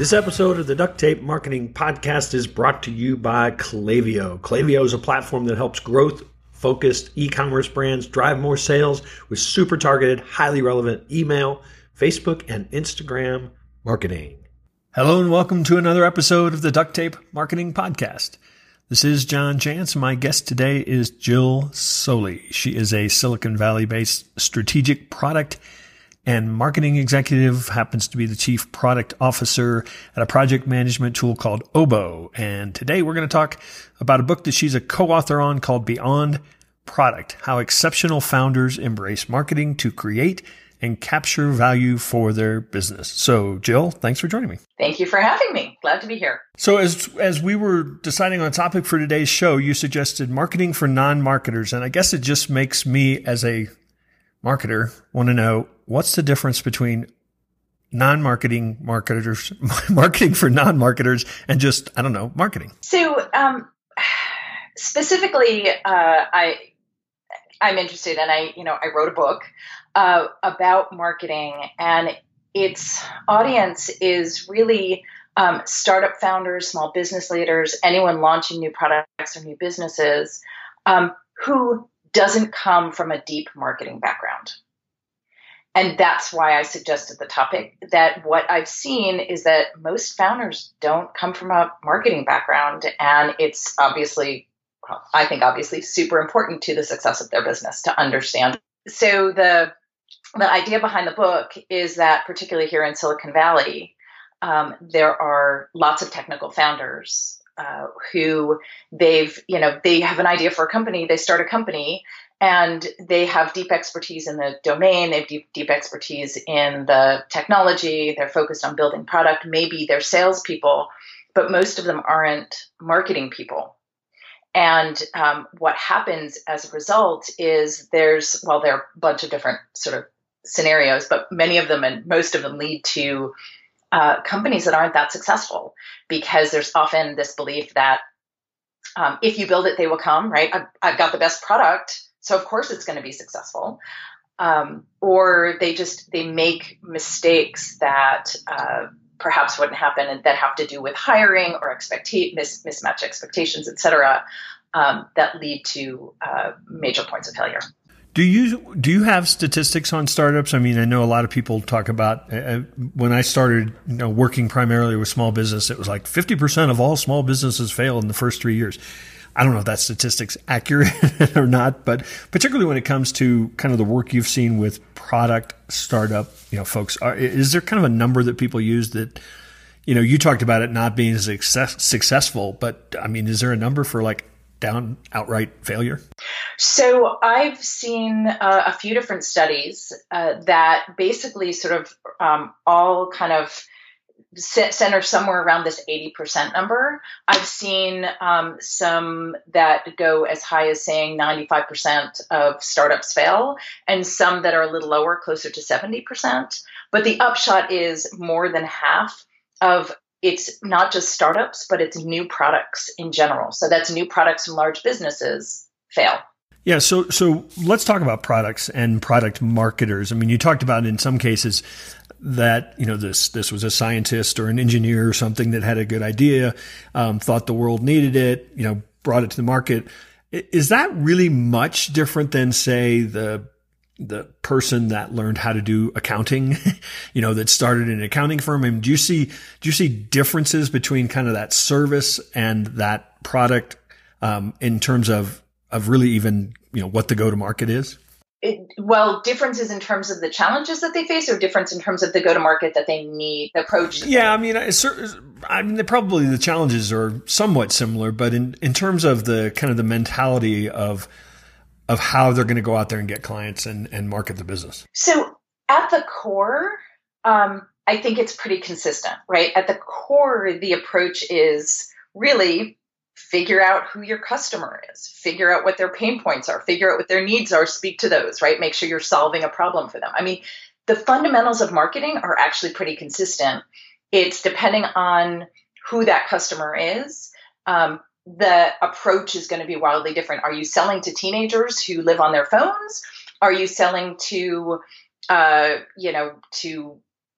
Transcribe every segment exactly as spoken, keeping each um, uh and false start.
This episode of the Duct Tape Marketing Podcast is brought to you by Klaviyo. Klaviyo is a platform that helps growth-focused e-commerce brands drive more sales with super targeted, highly relevant email, Facebook, and Instagram marketing. Hello and welcome to another episode of the Duct Tape Marketing Podcast. This is John Jantsch. My guest today is Jill Soley. She is a Silicon Valley-based strategic product and marketing executive, happens to be the chief product officer at a project management tool called Obo. And today we're going to talk about a book that she's a co-author on called Beyond Product: How Exceptional Founders Embrace Marketing to Create and Capture Value for Their Business. So Jill, thanks for joining me. Thank you for having me. Glad to be here. So as as we were deciding on a topic for today's show, you suggested marketing for non-marketers. And I guess it just makes me as a marketer want to know, what's the difference between non-marketing marketers, marketing for non-marketers, and just, I don't know, marketing? So um, specifically, uh, I, I'm interested, and I, you know, I wrote a book uh, about marketing, and its audience is really um, startup founders, small business leaders, anyone launching new products or new businesses um, who doesn't come from a deep marketing background. And that's why I suggested the topic, that what I've seen is that most founders don't come from a marketing background. And it's obviously, well, I think obviously super important to the success of their business to understand. So the, the idea behind the book is that particularly here in Silicon Valley, um, there are lots of technical founders uh, who they've, you know, they have an idea for a company, they start a company, and they have deep expertise in the domain. They have deep, deep expertise in the technology. They're focused on building product. Maybe they're salespeople, but most of them aren't marketing people. And um, what happens as a result is there's, well, there are a bunch of different sort of scenarios, but many of them and most of them lead to uh, companies that aren't that successful, because there's often this belief that um, if you build it, they will come, right? I've, I've got the best product, so of course it's going to be successful. Um, or they just, they make mistakes that uh, perhaps wouldn't happen and that have to do with hiring or expecta- mis- mismatch expectations, et cetera, um, that lead to uh, major points of failure. Do you do you have statistics on startups? I mean, I know a lot of people talk about, uh, when I started, you know, working primarily with small business, it was like fifty percent of all small businesses fail in the first three years. I don't know if that statistic's accurate or not, but particularly when it comes to kind of the work you've seen with product startup, you know, folks, are, is there kind of a number that people use that, you know, you talked about it not being success, successful, but I mean, is there a number for like down outright failure? So I've seen uh, a few different studies uh, that basically sort of um, all kind of center somewhere around this eighty percent number. I've seen um, some that go as high as saying ninety-five percent of startups fail, and some that are a little lower, closer to seventy percent. But the upshot is more than half of it's not just startups, but it's new products in general. So that's new products from large businesses fail. Yeah. So, so let's talk about products and product marketers. I mean, you talked about in some cases that, you know, this, this was a scientist or an engineer or something that had a good idea, um, thought the world needed it, you know, brought it to the market. Is that really much different than, say, the, the person that learned how to do accounting, you know, that started an accounting firm? I mean, do you see, do you see differences between kind of that service and that product, um, in terms of, of really even, you know, what the go-to-market is? It, well, differences in terms of the challenges that they face, or difference in terms of the go-to-market that they need, the approach? Yeah, I mean, I mean, probably the challenges are somewhat similar, but in, in terms of the kind of the mentality of of how they're going to go out there and get clients and, and market the business. So at the core, um, I think it's pretty consistent, right? At the core, the approach is really figure out who your customer is, figure out what their pain points are, figure out what their needs are, speak to those, right? Make sure you're solving a problem for them. I mean, the fundamentals of marketing are actually pretty consistent. It's depending on who that customer is. Um, the approach is going to be wildly different. Are you selling to teenagers who live on their phones? Are you selling to, uh, you know, to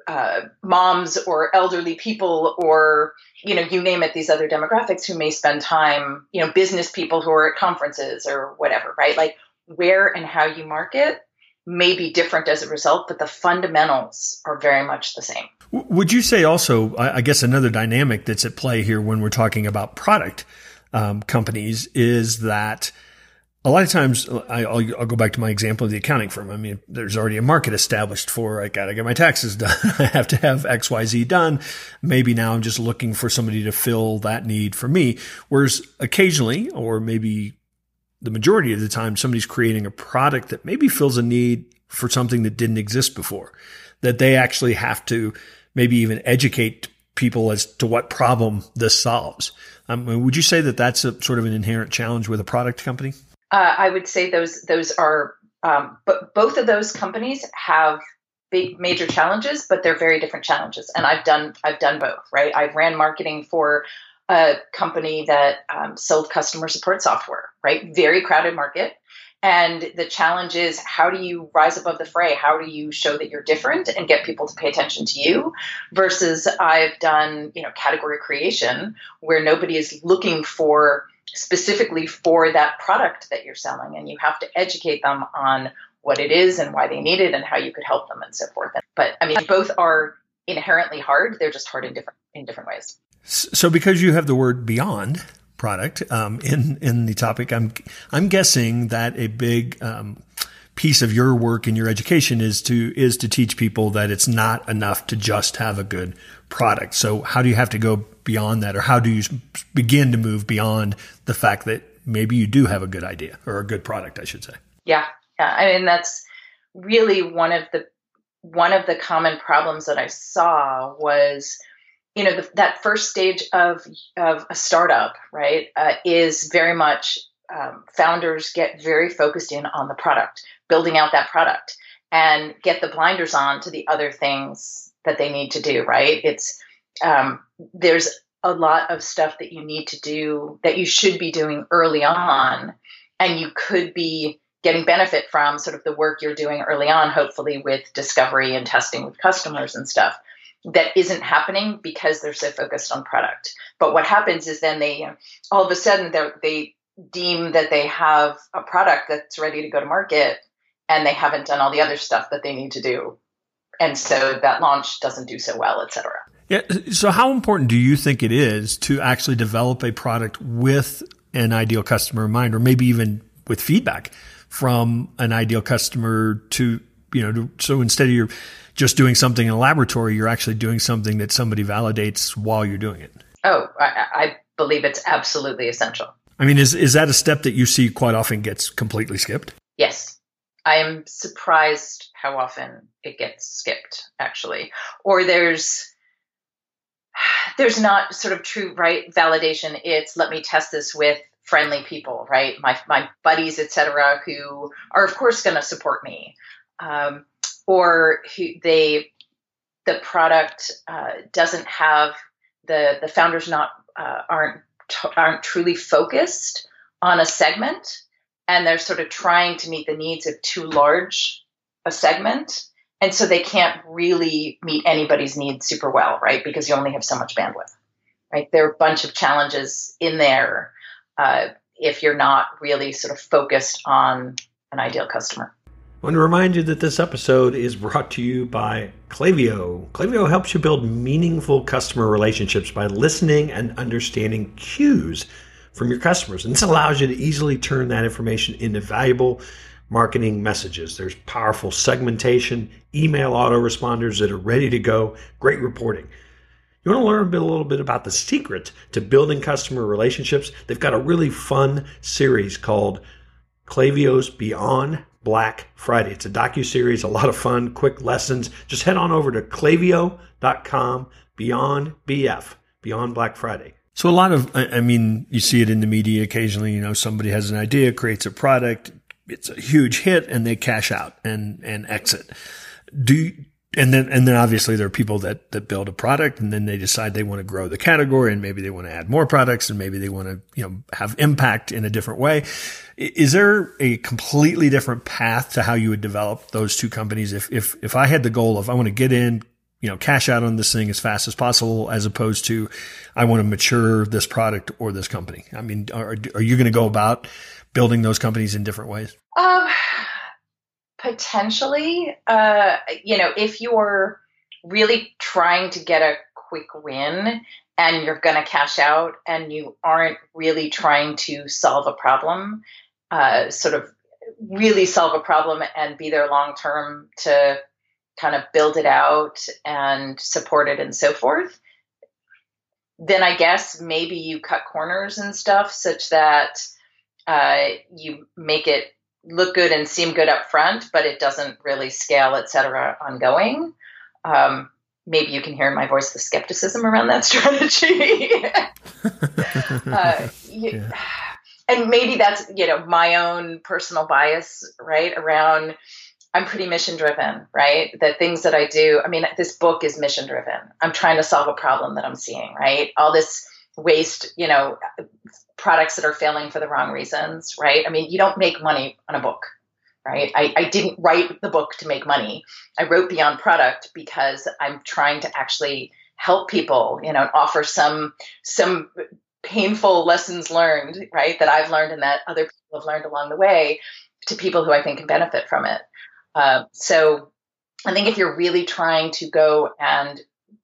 uh, moms or elderly people or, you know, you name it, these other demographics who may spend time, you know, business people who are at conferences or whatever, right? Like where and how you market may be different as a result, but the fundamentals are very much the same. Would you say also, I guess another dynamic that's at play here when we're talking about product um, companies is that a lot of times I, I'll, I'll go back to my example of the accounting firm. I mean, there's already a market established for, I got to get my taxes done. I have to have X, Y, Z done. Maybe now I'm just looking for somebody to fill that need for me. Whereas occasionally, or maybe the majority of the time, somebody's creating a product that maybe fills a need for something that didn't exist before, that they actually have to maybe even educate people as to what problem this solves. Um, would you say that that's a sort of an inherent challenge with a product company? Uh, I would say those those are, um, but both of those companies have big major challenges, but they're very different challenges. And I've done I've done both, right? I've ran marketing for a company that um, sold customer support software, right? Very crowded market. And the challenge is, how do you rise above the fray? How do you show that you're different and get people to pay attention to you? Versus I've done, you know, category creation where nobody is looking for specifically for that product that you're selling. And you have to educate them on what it is and why they need it and how you could help them and so forth. But I mean, both are inherently hard. They're just hard in different, in different ways. So because you have the word beyond product um, in in the topic, I'm I'm guessing that a big um, piece of your work in your education is to is to teach people that it's not enough to just have a good product. So how do you have to go beyond that, or how do you begin to move beyond the fact that maybe you do have a good idea or a good product, I should say? Yeah, yeah. I mean, that's really one of the one of the common problems that I saw was, you know, the, that first stage of of a startup, right, uh, is very much um, founders get very focused in on the product, building out that product, and get the blinders on to the other things that they need to do, right? It's um, there's a lot of stuff that you need to do that you should be doing early on, and you could be getting benefit from sort of the work you're doing early on, hopefully with discovery and testing with customers and stuff. That isn't happening because they're so focused on product. But what happens is then they, all of a sudden, they deem that they have a product that's ready to go to market, and they haven't done all the other stuff that they need to do. And so that launch doesn't do so well, et cetera. Yeah. So how important do you think it is to actually develop a product with an ideal customer in mind, or maybe even with feedback from an ideal customer to, you know, to, so instead of your just doing something in a laboratory, you're actually doing something that somebody validates while you're doing it? Oh, I, I believe it's absolutely essential. I mean, is is that a step that you see quite often gets completely skipped? Yes. I am surprised how often it gets skipped, actually. Or there's there's not sort of true, right, validation. It's let me test this with friendly people, right? My my buddies, et cetera, who are, of course, going to support me. Um, or who they, the product uh, doesn't have the the founders not uh, aren't aren't truly focused on a segment, and they're sort of trying to meet the needs of too large a segment, and so they can't really meet anybody's needs super well, right? Because you only have so much bandwidth, right? There are a bunch of challenges in there uh, if you're not really sort of focused on an ideal customer. I want to remind you that this episode is brought to you by Klaviyo. Klaviyo helps you build meaningful customer relationships by listening and understanding cues from your customers. And this allows you to easily turn that information into valuable marketing messages. There's powerful segmentation, email autoresponders that are ready to go, great reporting. You want to learn a, bit, a little bit about the secret to building customer relationships? They've got a really fun series called Klaviyo's Beyond Black Friday. It's a docuseries, a lot of fun, quick lessons. Just head on over to klaviyo dot com, Beyond B F, Beyond Black Friday. So a lot of, I mean, you see it in the media occasionally, you know, somebody has an idea, creates a product, it's a huge hit, and they cash out and, and exit. Do you, and then, and then obviously there are people that, that build a product and then they decide they want to grow the category and maybe they want to add more products and maybe they want to, you know, have impact in a different way. Is there a completely different path to how you would develop those two companies? If, if, if I had the goal of, I want to get in, you know, cash out on this thing as fast as possible, as opposed to, I want to mature this product or this company? I mean, are, are you going to go about building those companies in different ways? Um, potentially, uh, you know, if you're really trying to get a quick win and you're going to cash out and you aren't really trying to solve a problem, uh, sort of really solve a problem and be there long term to kind of build it out and support it and so forth, then I guess maybe you cut corners and stuff such that uh, you make it look good and seem good up front, but it doesn't really scale, et cetera, ongoing. Um, maybe you can hear in my voice the skepticism around that strategy. uh, you, yeah. And maybe that's, you know, my own personal bias, right, around I'm pretty mission driven, right? The things that I do, I mean, this book is mission driven. I'm trying to solve a problem that I'm seeing, right? All this waste, you know, products that are failing for the wrong reasons, right? I mean, you don't make money on a book, right? I, I didn't write the book to make money. I wrote Beyond Product because I'm trying to actually help people, you know, and offer some, some painful lessons learned, right? That I've learned and that other people have learned along the way to people who I think can benefit from it. Uh, so I think if you're really trying to go and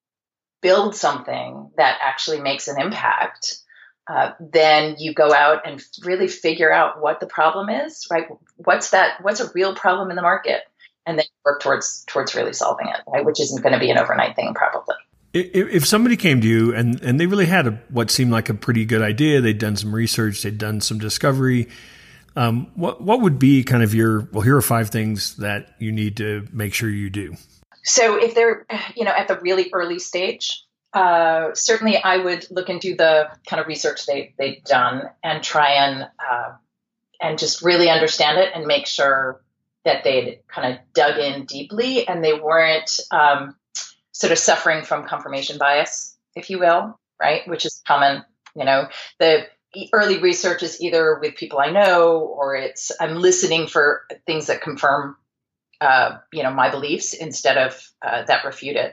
build something that actually makes an impact, uh, then you go out and really figure out what the problem is, right? What's that? What's a real problem in the market? And then work towards towards really solving it, right? Which isn't going to be an overnight thing, probably. If, if somebody came to you and, and they really had a, what seemed like a pretty good idea, they'd done some research, they'd done some discovery, Um, what what would be kind of your, well, here are five things that you need to make sure you do? So if they're, you know, at the really early stage, uh, certainly I would look into the kind of research they, they've done and try and, uh, and just really understand it and make sure that they'd kind of dug in deeply and they weren't um, sort of suffering from confirmation bias, if you will, right? Which is common, you know, the early research is either with people I know, or it's I'm listening for things that confirm, uh, you know, my beliefs instead of uh, that refute it.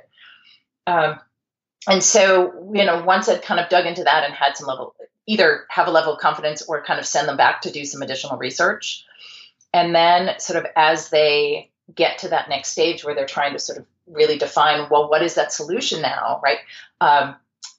Um, and so, you know, once I'd kind of dug into that and had some level, either have a level of confidence or kind of send them back to do some additional research. And then sort of as they get to that next stage where they're trying to sort of really define, well, what is that solution now, right? Um,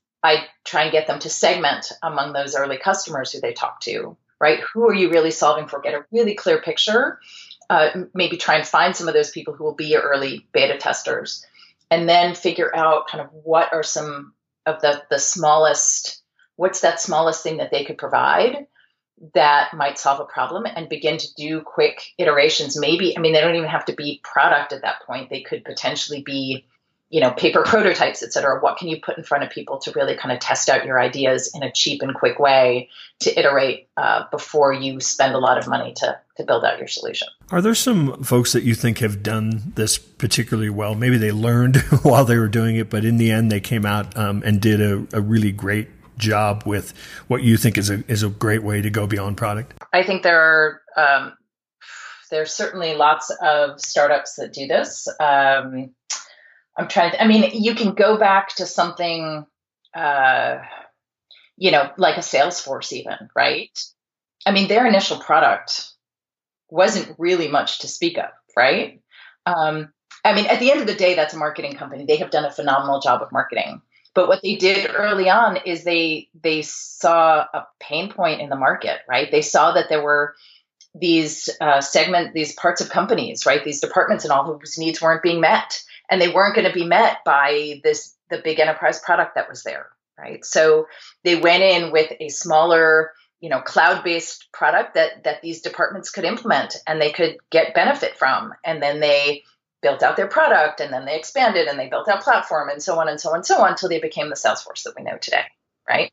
I try and get them to segment among those early customers who they talk to, right? Who are you really solving for? Get a really clear picture. Uh, maybe try and find some of those people who will be your early beta testers, and then figure out kind of what are some of the, the smallest, what's that smallest thing that they could provide that might solve a problem, and begin to do quick iterations. Maybe, I mean, they don't even have to be product at that point. They could potentially be, you know, paper prototypes, et cetera. What can you put in front of people to really kind of test out your ideas in a cheap and quick way to iterate uh, before you spend a lot of money to, to build out your solution? Are there some folks that you think have done this particularly well? Maybe they learned while they were doing it, but in the end they came out um, and did a, a really great job with what you think is a is a great way to go beyond product? I think there are um, there's certainly lots of startups that do this. Um, I'm trying to, I mean, you can go back to something, uh, you know, like a Salesforce even, right? I mean, their initial product wasn't really much to speak of, right? Um, I mean, at the end of the day, that's a marketing company. They have done a phenomenal job of marketing. But what they did early on is they they saw a pain point in the market, right? They saw that there were these uh, segment, these parts of companies, right? These departments and all whose needs weren't being met. And they weren't going to be met by this, the big enterprise product that was there, right? So they went in with a smaller, you know, cloud-based product that that these departments could implement and they could get benefit from. And then they built out their product, and then they expanded and they built out platform and so on and so on and so on until they became the Salesforce that we know today, right?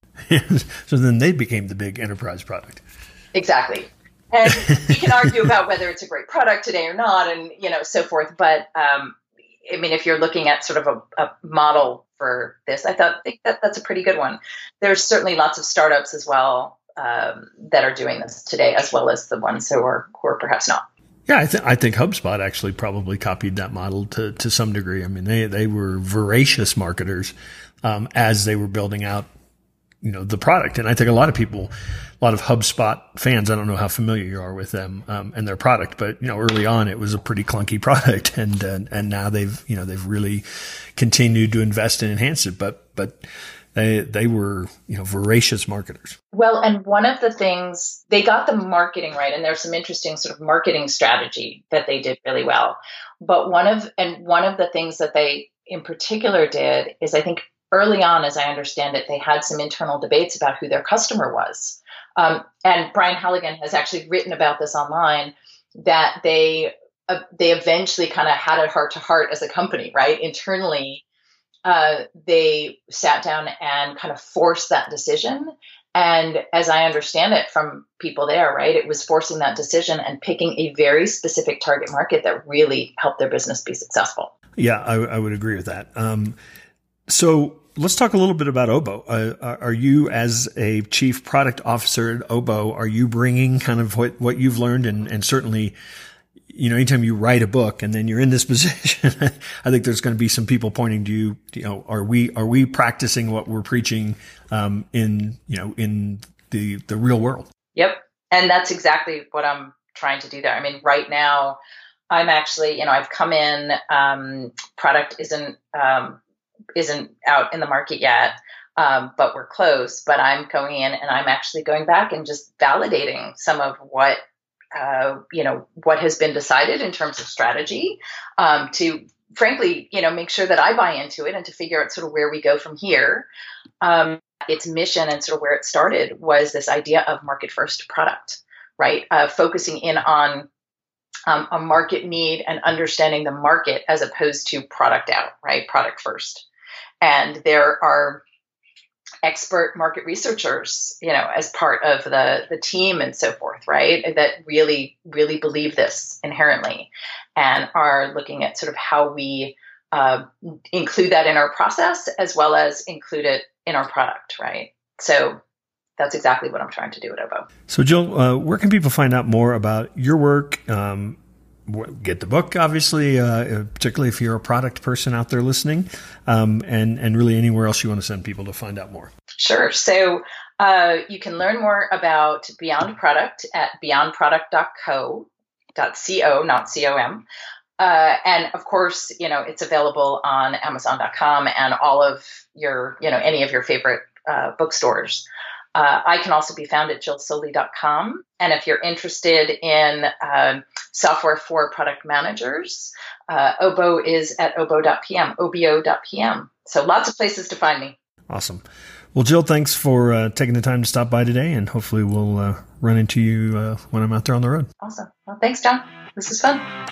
So then they became the big enterprise product. Exactly. And we can argue about whether it's a great product today or not, and, you know, so forth. But, um, I mean, if you're looking at sort of a, a model for this, I thought I think that that's a pretty good one. There's certainly lots of startups as well um, that are doing this today, as well as the ones who are who are perhaps not. Yeah, I, th- I think HubSpot actually probably copied that model to, to some degree. I mean, they, they were voracious marketers um, as they were building out, you know, the product. And I think a lot of people, a lot of HubSpot fans, I don't know how familiar you are with them um, and their product, but, you know, early on it was a pretty clunky product. And, uh, and now they've, you know, they've really continued to invest and enhance it. But, but They they were, you know, voracious marketers. Well, and one of the things, they got the marketing right, and there's some interesting sort of marketing strategy that they did really well. But one of and one of the things that they in particular did is, I think early on, as I understand it, they had some internal debates about who their customer was. Um, and Brian Halligan has actually written about this online, that they uh, they eventually kind of had a heart to heart as a company, right? Internally, Uh, they sat down and kind of forced that decision. And as I understand it from people there, right, it was forcing that decision and picking a very specific target market that really helped their business be successful. Yeah, I, I would agree with that. Um, so let's talk a little bit about Obo. Uh, are you, as a chief product officer at Obo, are you bringing kind of what, what you've learned and, and certainly, you know, anytime you write a book and then you're in this position, I think there's going to be some people pointing to you, you know, are we, are we practicing what we're preaching, um, in, you know, in the, the real world? Yep. And that's exactly what I'm trying to do there. I mean, right now I'm actually, you know, I've come in, um, product isn't, um, isn't out in the market yet. Um, but we're close, but I'm going in and I'm actually going back and just validating some of what, Uh, you know, what has been decided in terms of strategy, um, to frankly, you know, make sure that I buy into it and to figure out sort of where we go from here. Um, its mission and sort of where it started was this idea of market first product, right? Uh, focusing in on um, a market need and understanding the market as opposed to product out, right? Product first. And there are expert market researchers, you know, as part of the, the team and so forth, right? That really, really believe this inherently and are looking at sort of how we uh, include that in our process as well as include it in our product, right? So that's exactly what I'm trying to do at Obo. So Jill, uh, where can people find out more about your work? Um, get the book, obviously, uh, particularly if you're a product person out there listening, um, and, and really anywhere else you want to send people to find out more. Sure. So uh, you can learn more about Beyond Product at beyond product dot co, .co, not C O M. Uh, and of course, you know, it's available on amazon dot com and all of your, you know, any of your favorite uh, bookstores. Uh, I can also be found at jill soley dot com. And if you're interested in uh, software for product managers, uh, Obo is at obo dot p m, O B O dot p m. So lots of places to find me. Awesome. Well, Jill, thanks for uh, taking the time to stop by today, and hopefully we'll uh, run into you uh, when I'm out there on the road. Awesome. Well, thanks, John. This is fun.